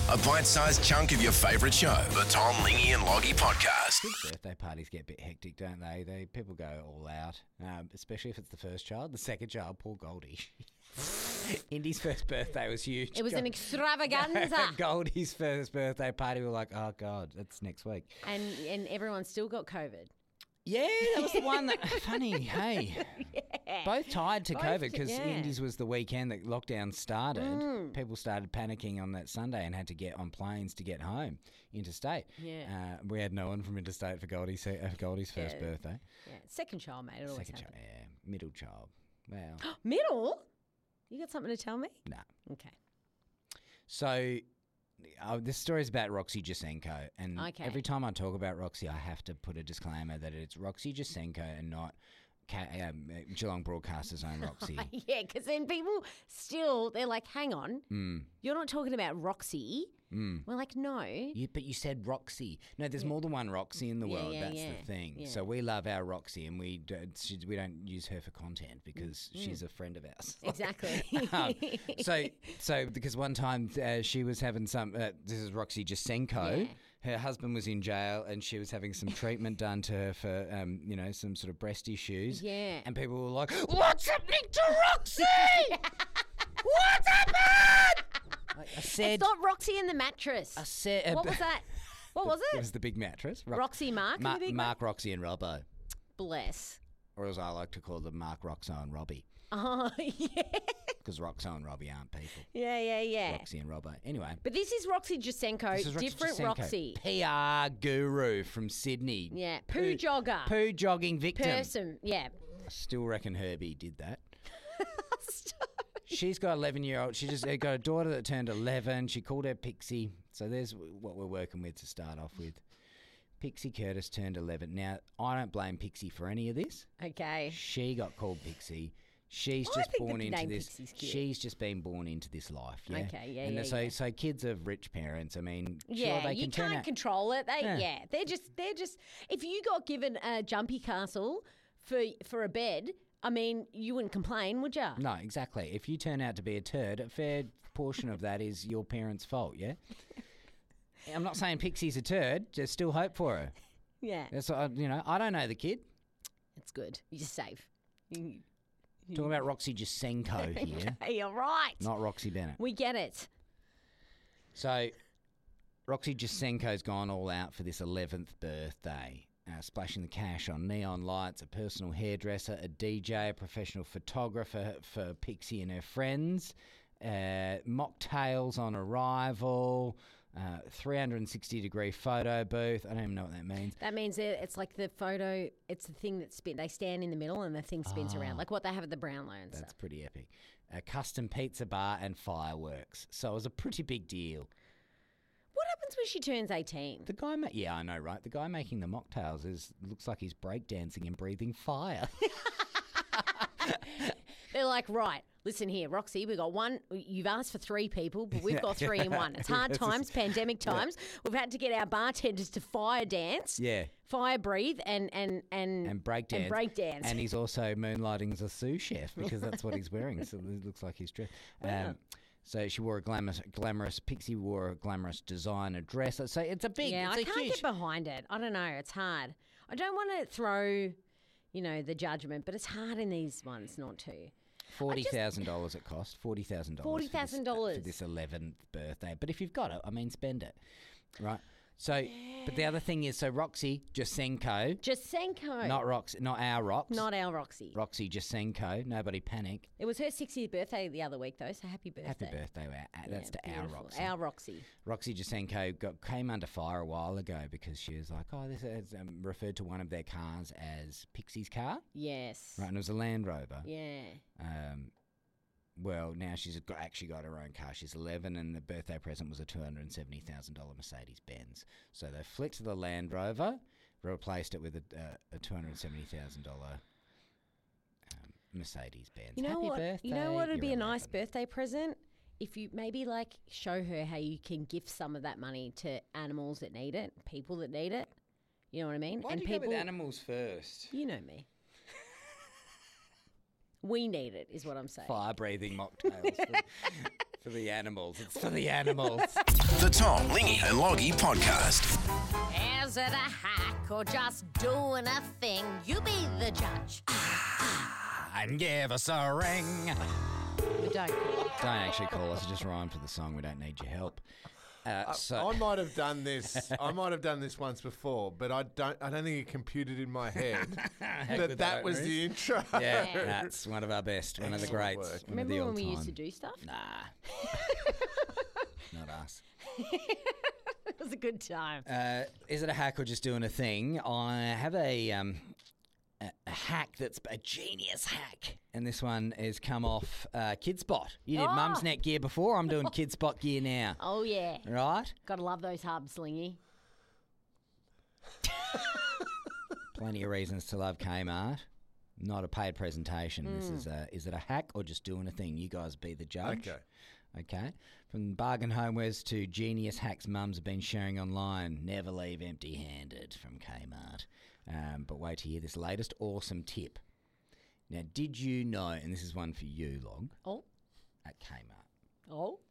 A bite-sized chunk of your favourite show. The Tom, Lingy and Loggy Podcast. Kids' birthday parties get a bit hectic, don't they? People go all out, especially if it's the first child. The second child, poor Goldie. Indy's first birthday was huge. It was an extravaganza. Goldie's first birthday party, we were like, oh, God, that's next week. And everyone still got COVID. Yeah, that was the one that, funny, hey. Yeah. Both tied to Both COVID to- because yeah. Indy's was the weekend that lockdown started. People started panicking on that Sunday and had to get on planes to get home interstate. Yeah. We had no one from interstate for Goldie's first birthday. Yeah. Second child, mate. It always Second child, happens. yeah. Middle child. Well, Middle? You got something to tell me? no. Okay. So this story is about Roxy Jasenko, and Okay. every time I talk about Roxy, I have to put a disclaimer that it's Roxy Jasenko and not Geelong Broadcasters' own Roxy. Yeah, because then people still, they're like, hang on, you're not talking about Roxy. We're like, no. But you said Roxy. No, there's more than one Roxy in the world. yeah, That's yeah, the thing. yeah. So we love our Roxy, and we don't use her for content because she's a friend of ours. Exactly. So because one time she was having some. This is Roxy Jasenko. Yeah. Her husband was in jail, and she was having some treatment done to her for some sort of breast issues. Yeah. And people were like, "What's happening to Roxy? What's happened?" I said, It's not Roxy in the mattress. I said, What was that? What was It it? was the big mattress. Roxy Mark and the big Mark, Roxy, and Robbo. Bless. Or as I like to call them, Mark, Roxo, and Robbie. Oh, yeah. Because Roxo and Robbie aren't people. Yeah. Roxy and Robbo. Anyway. But this is Roxy Jasenko, This is Roxy different Jasenko, Roxy. PR guru from Sydney. Yeah, poo jogger. Poo jogging victim. Person, yeah. I still reckon Herbie did that. She's got 11-year-old. She just got a daughter that turned 11. She called her Pixie. So there's what we're working with to start off with. Pixie Curtis turned 11. Now, I don't blame Pixie for any of this. Okay. She got called Pixie. She's I just think born the into name this. Pixie's cute. She's just been born into this life. Yeah. Okay, yeah, And yeah, so, yeah. so kids of rich parents. I mean, Yeah, sure, they you can turn can't out. control it. Yeah. They're just. If you got given a jumpy castle for a bed, I mean, you wouldn't complain, would you? No, exactly. If you turn out to be a turd, a fair portion of that is your parents' fault. Yeah. I'm not saying Pixie's a turd. There's still hope for her. Yeah, That's I don't know the kid. it's good. You're safe. Talking about Roxy Jasenko here, Hey, you're right. not Roxy Bennett. We get it. So, Roxy Jasenko's gone all out for this 11th birthday, splashing the cash on neon lights, a personal hairdresser, a DJ, a professional photographer for Pixie and her friends, mocktails on arrival, 360-degree photo booth. I don't even know what that means. That means it's like the photo. It's the thing that spin. They stand in the middle and the thing spins around, like what they have at the Brownlow and That's stuff. pretty epic. A custom pizza bar and fireworks. So it was a pretty big deal. What happens when she turns 18? The guy, yeah, I know, right? The guy making the mocktails looks like he's breakdancing and breathing fire. They're like, right, listen here, Roxy, we got one. You've asked for 3 people, but we've got 3 in one. It's hard times, pandemic times. We've had to get our bartenders to fire dance, Yeah. fire breathe, and breakdance. And breakdance. And he's also moonlighting as a sous chef because that's what he's wearing. So it looks like he's dressed. So she wore a glamorous. Pixie wore a glamorous designer dress. So it's a big. Yeah, it's I a can't huge. get behind it. I don't know. It's hard. I don't want to throw, the judgment, but it's hard in these ones not to. $40,000 it cost. $40,000. $40,000 for this 11th birthday. But if you've got it, I mean, spend it, right? So, but the other thing is, so Roxy Jasenko, Jasenko. not Roxy, not our Rox, Not our Roxy. Roxy Jasenko. Nobody panic. It was her 60th birthday the other week, though, so happy birthday. Happy birthday. That's to our Beautiful. Roxy. Our Roxy. Roxy Jasenko came under fire a while ago because she was like, oh, this is referred to one of their cars as Pixie's car. Yes. Right, and it was a Land Rover. Yeah. Well, now she's actually got her own car. She's 11, and the birthday present was a $270,000 Mercedes-Benz. So they flicked the Land Rover, replaced it with a $270,000 Mercedes-Benz. You know Happy what? birthday. You know what would be you're a nice 11. birthday present? If you maybe show her how you can gift some of that money to animals that need it, people that need it. You know what I mean? Why and do you go with animals first? You know me. We need it, is what I'm saying. Fire-breathing mocktails For the animals. It's for the animals. The Tom, Lingy and Loggy Podcast. Is it a hack or just doing a thing? You be the judge. And give us a ring. But don't. Don't actually call us. Just rhyme for the song. We don't need your help. I might have done this. I might have done this once before, but I don't think it computed in my head that was the intro. Yeah, that's one of our best. One of the Excellent greats. work. One of the Remember when we all-time. used to do stuff? Nah. Not us. It was a good time. Is it a hack or just doing a thing? I have a hack that's a genius hack. And this one has come off KidSpot. You did Mum's Net gear before. I'm doing KidSpot gear now. Oh, yeah. Right? Gotta love those hubs, Lingy. Plenty of reasons to love Kmart. Not a paid presentation. This is it a hack or just doing a thing? You guys be the judge. Okay. From bargain homewares to genius hacks mums have been sharing online. Never leave empty-handed from Kmart. But wait to hear this latest awesome tip. Now, did you know, and this is one for you, Log, Oh. at Kmart, Oh.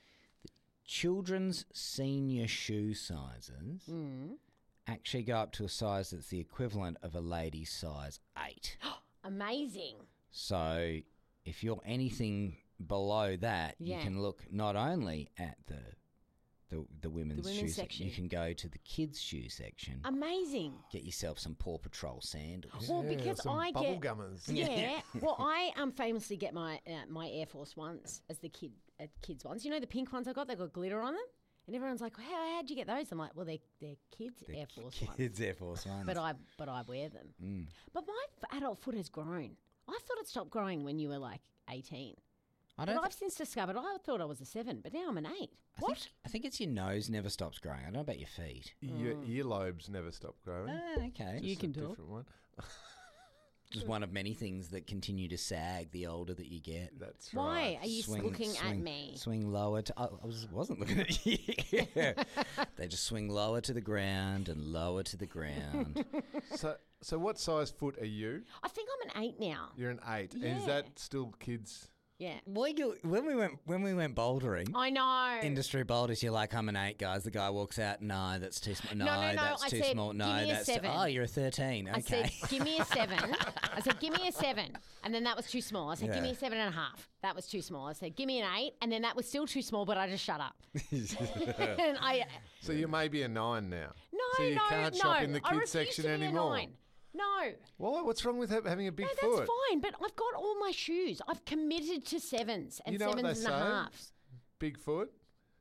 children's senior shoe sizes actually go up to a size that's the equivalent of a lady's size 8. Amazing. So if you're anything below that, you Yeah. can look not only at the women's shoe women's section, you section. can go to the kids' shoe section. Amazing. Get yourself some Paw Patrol sandals. Well, because some I bubble get gummers. Yeah. Well, I famously get my my Air Force Ones as the kids ones. You know the pink ones I got? They got glitter on them, and everyone's like, how'd you get those?" I'm like, "Well, they're kids Air Force ones, Kids Air Force ones. but I wear them. But my adult foot has grown. I thought it stopped growing when you were like 18. I But don't. I've since discovered I thought I was a 7, but now I'm an 8. What? I think it's your nose never stops growing. I don't know about your feet. Your earlobes never stop growing. Okay. You It's a can talk. different one. Just one of many things that continue to sag the older that you get. That's Why right. are you looking at me? Swing lower to. I wasn't looking at you. They just swing lower to the ground and lower to the ground. So what size foot are you? I think I'm an 8 now. You're an 8. Yeah. Is that still kids? Yeah. When we went bouldering, I know. industry boulders, you're like, I'm an 8, guys. The guy walks out, no, that's too small. No, No, that's I too said, small. No, give me a that's 7. oh, you're a 13. Okay. I said, give me a 7. I said, give me a 7. And then that was too small. I said, give me a 7.5. That was too small. I said, give me an 8. And then that was still too small, but I just shut up. And So you may be a 9 now. no, So you no, can't no. shop in the I kids refuse section to be a anymore. 9. No. Well, what's wrong with having a big No, foot? that's fine. But I've got all my shoes. I've committed to 7s and You know what 7s they and say? a halves. Big foot,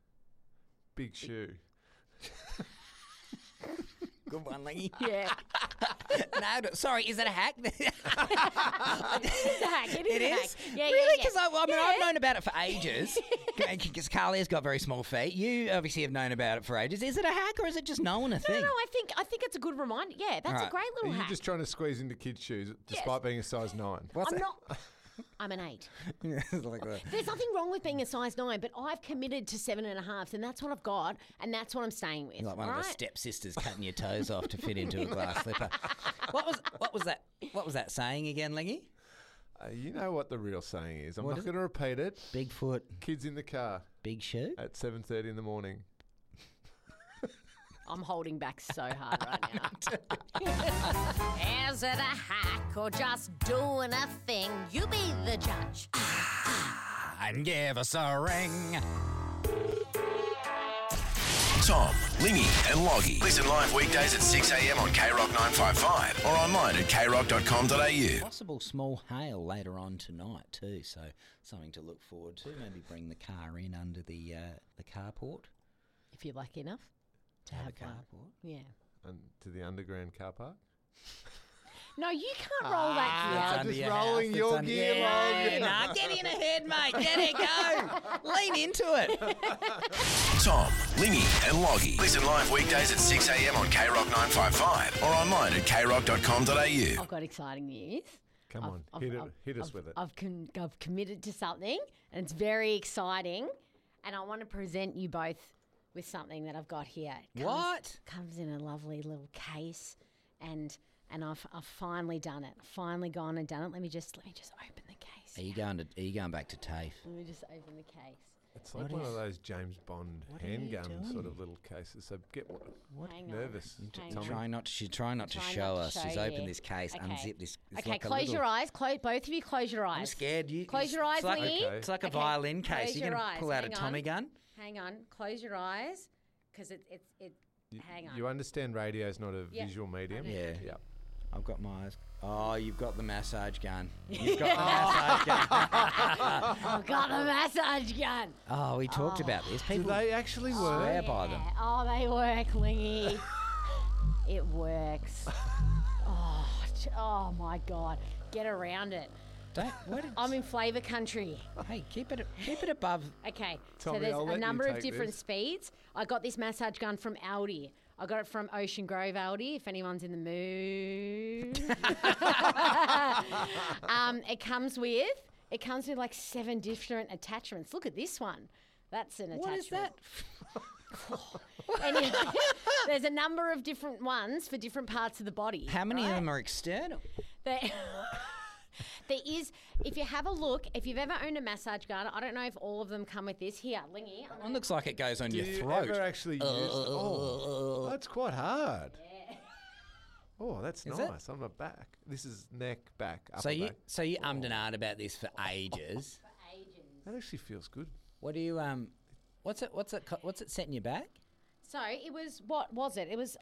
big shoe. Good one, Lingy. Yeah. Sorry, is that a hack? It's a hack. It is It a is? hack. Yeah, Really? yeah, Because yeah. I've known about it for ages. Because Carly's got very small feet. You obviously have known about it for ages. Is it a hack or is it just knowing a thing? No, I think it's a good reminder. Yeah, that's Right. a great Are little you hack. just trying to squeeze into kids' shoes despite being a size 9? What's I'm that? not. I'm an 8. It's like that. There's nothing wrong with being a size 9, but I've committed to 7.5, and that's what I've got, and that's what I'm staying with. You're like one all of the right? stepsisters cutting your toes off to fit into a glass slipper. What was that saying again, Lingy? You know what the real saying is. I'm What not is going to repeat it. Bigfoot, Kids in the car big shoe. at 7:30 in the morning. I'm holding back so hard right now. Is it a hack or just doing a thing? You be the judge. And give us a ring. Tom, Lingy and Loggy. Listen live weekdays at 6 a.m. on KROC 955 or online at krock.com.au. Possible small hail later on tonight too, so something to look forward to. Maybe bring the car in under the carport. If you're lucky enough to have a one. carport. Yeah. And to the underground car park. No, you can't roll that It's gear. under just your rolling house, your it's under- gear, Yeah, Log. nah, get in ahead, mate. Get it, go. Lean into it. Tom, Lingy and Loggy. Listen live weekdays at 6 a.m. on KROC 955 or online at krock.com.au. I've got exciting news. Come on, hit us with it. I've committed to something, and it's very exciting. And I want to present you both with something that I've got here. It comes in a lovely little case, and I've finally done it. Finally gone and done it. Let me just open the case. Are you going back to TAFE? Let me just open the case. It's like one of those James Bond handgun sort of little cases. So nervous. She's trying not to show us. She's opened this case, unzipped this. Okay, close your eyes. Both of you close your eyes. I'm scared. Close your eyes, Lingy. It's like a violin case. You're going to pull out a Tommy gun? Hang on. Close your eyes because it. Hang on. You understand radio is not a visual medium? Yeah. Yep. I've got my eyes. Oh, you've got the massage gun. You've got the massage gun. I've got the massage gun. Oh, we talked about this. People do they actually work? Swear by them. Oh, they work, Lingy. It works. Oh my God. Get around it. I'm in flavour country. Hey, keep it above. Okay, Tommy, so there's I'll a let number you of take different this. speeds. I got this massage gun from Aldi. I got it from Ocean Grove Aldi, if anyone's in the mood. It comes with like 7 different attachments. Look at this one. That's an attachment. What is that? Anyway, there's a number of different ones for different parts of the body. How many of them are external? There is, if you have a look, if you've ever owned a massage gun, I don't know if all of them come with this. Here, Lingy. One looks like it goes on Do your you throat. ever actually use that's quite hard. Yeah. Oh, that's nice. On my back. This is neck, back, upper back. So you ummed and ahed about this for ages. That actually feels good. What do you what's it setting you back? So it was, what was it? It was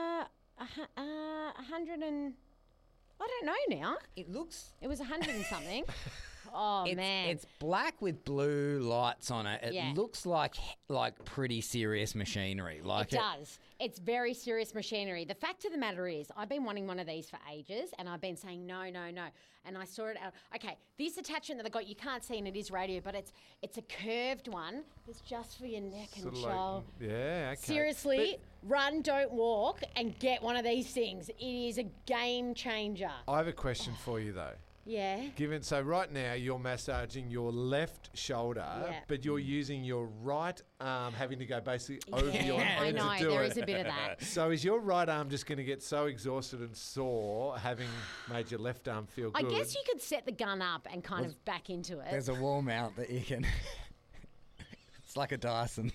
100 and... I don't know now. It was 100 and something. Oh, man. It's black with blue lights on it. It looks like pretty serious machinery. It does. It's very serious machinery. The fact of the matter is, I've been wanting one of these for ages, and I've been saying no. And I saw it out. Okay, this attachment that I got, you can't see, and it is radio, but it's a curved one. It's just for your neck and shoulder. Yeah, okay. Seriously, run, don't walk, and get one of these things. It is a game changer. I have a question for you, though. Yeah. So right now you're massaging your left shoulder, but you're using your right arm, having to go basically over your head I know, to do there it. is a bit of that. So is your right arm just going to get so exhausted and sore, having made your left arm feel good? I guess you could set the gun up and kind of back into it. There's a wall mount that you can. It's like a Dyson.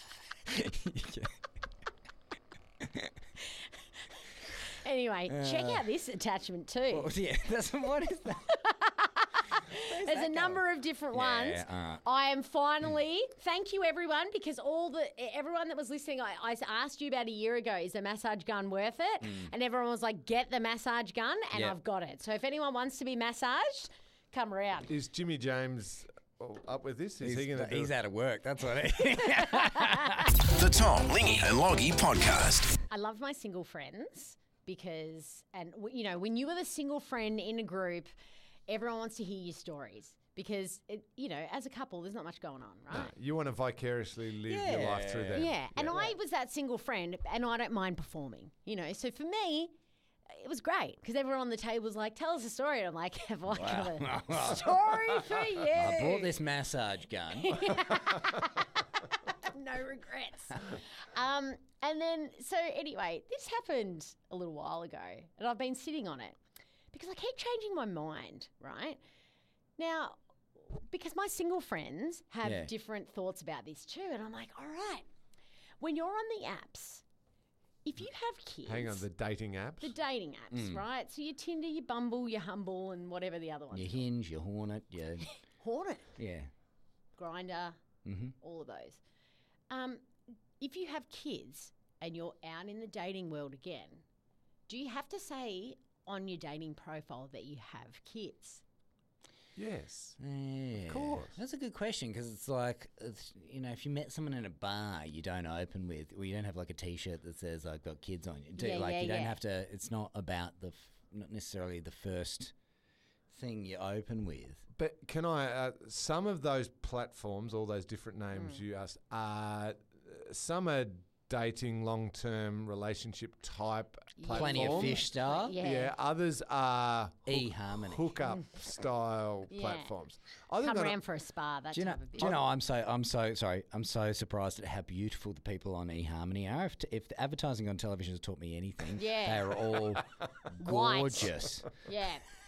Anyway, check out this attachment too. What is that? There's a number of different ones. I am finally, thank you everyone, because everyone that was listening, I asked you about a year ago, is the massage gun worth it? And everyone was like, get the massage gun, and I've got it. So if anyone wants to be massaged, come around. Is Jimmy James up with this? Is he going to do He's it? out of work, that's what it is. The Tom, Lingy and Loggy podcast. I love my single friends because, when you are the single friend in a group, everyone wants to hear your stories because, as a couple, there's not much going on, right? No, you want to vicariously live your life through them. Yeah, and I was that single friend and I don't mind performing, so for me, it was great because everyone on the table was like, tell us a story. And I'm like, have I got a story for you? I brought this massage gun. No regrets. And then, anyway, this happened a little while ago and I've been sitting on it because I keep changing my mind, right? Now, because my single friends have different thoughts about this too. And I'm like, all right, when you're on the apps, if you have kids... Hang on, the dating apps? The dating apps, right? So your Tinder, your Bumble, your Humble and whatever the other ones Your Hinge, your Hornet, your... Hornet? Yeah. Grindr, all of those. If you have kids and you're out in the dating world again, do you have to say on your dating profile that you have kids? Yes. Yeah. Of course. That's a good question because it's like, if you met someone in a bar you don't open with, or you don't have like a T-shirt that says I've got kids on you. You don't have to, it's not about not necessarily the first thing you open with. But can I, some of those platforms, all those different names you asked, some are dating long-term relationship type platforms. Plenty of fish style. Yeah, others are eHarmony. hookup style platforms. I think Come around for a spa. That's do you know? I'm so surprised at how beautiful the people on eHarmony are. If the advertising on television has taught me anything, they are all gorgeous. Yeah.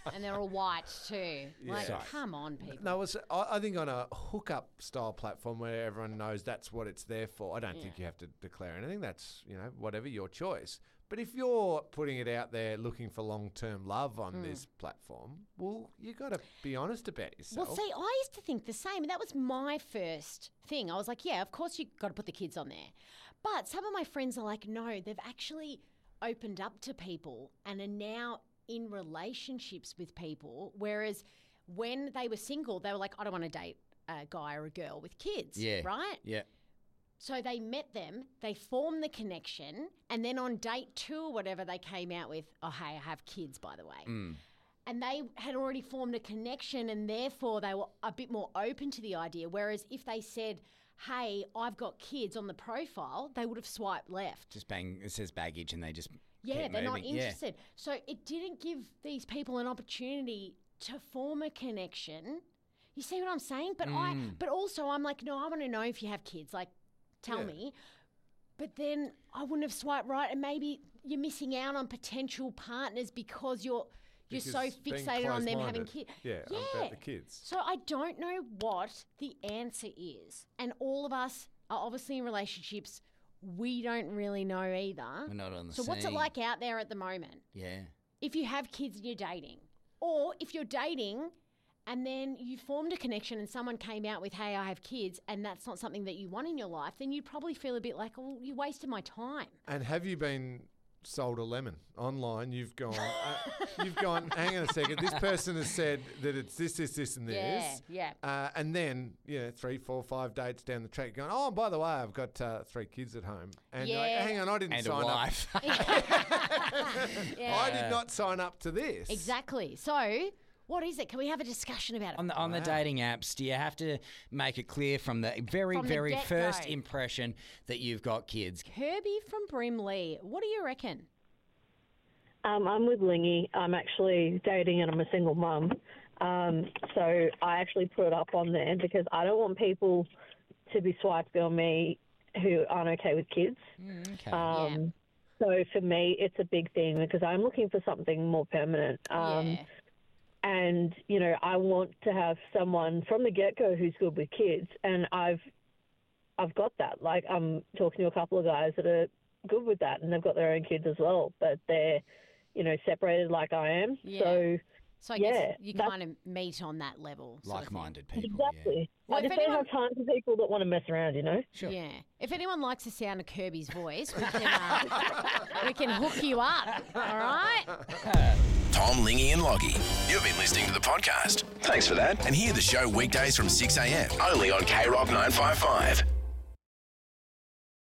And they're all white too. Like, Yeah. come on, people. No, I think on a hookup style platform where everyone knows that's what it's there for, I don't think you have to declare anything. That's, whatever, your choice. But if you're putting it out there looking for long-term love on this platform, well, you got to be honest about yourself. Well, see, I used to think the same. And that was my first thing. I was like, yeah, of course you've got to put the kids on there. But some of my friends are like, no, they've actually opened up to people and are now in relationships with people. Whereas when they were single, they were like, I don't want to date a guy or a girl with kids. Yeah. Right? Yeah. So they met them, they formed the connection, and then on date 2 or whatever, they came out with, oh, hey, I have kids, by the way. And they had already formed a connection, and therefore they were a bit more open to the idea. Whereas if they said, hey, I've got kids on the profile, they would have swiped left. Just bang, it says baggage and they just Yeah, keep they're not moving. Yeah. interested. So it didn't give these people an opportunity to form a connection. You see what I'm saying? But but also I'm like, no, I want to know if you have kids. Like, tell me. But then I wouldn't have swiped right, and maybe you're missing out on potential partners because you're so being fixated on them having close-minded. kids. Yeah, about the kids. So I don't know what the answer is. And all of us are obviously in relationships. We don't really know either. We're not on the So what's it scene. like out there at the moment? Yeah. If you have kids and you're dating, or if you're dating and then you formed a connection and someone came out with, hey, I have kids, and that's not something that you want in your life, then you'd probably feel a bit like, oh, you wasted my time. And have you been sold a lemon online? You've gone, hang on a second, this person has said that it's this, and this. Yeah. And then, 3, 4, 5 dates down the track going, oh, by the way, I've got 3 kids at home. And you're like, Yeah. hang on, I didn't And a sign up. wife. I did not sign up to this. Exactly. So what is it? Can we have a discussion about it? On the dating apps, do you have to make it clear from the very, From the very get-go. first impression that you've got kids? Kirby from Brimley, what do you reckon? I'm with Lingy. I'm actually dating and I'm a single mum. So I actually put it up on there because I don't want people to be swiping on me who aren't okay with kids. Okay. So for me, it's a big thing because I'm looking for something more permanent. And, I want to have someone from the get-go who's good with kids. And I've got that. Like, I'm talking to a couple of guys that are good with that and they've got their own kids as well. But they're, separated like I am. Yeah. So I guess yeah, you that's- kind of meet on that level. sort of thing. Like-minded people. Exactly. Well, I if just don't anyone- have time for people that want to mess around, Sure. Yeah. If anyone likes the sound of Kirby's voice, we can hook you up. All right? Tom, Lingy and Loggy. You've been listening to the podcast. Thanks for that. And hear the show weekdays from 6 a.m. only on K Rock 955.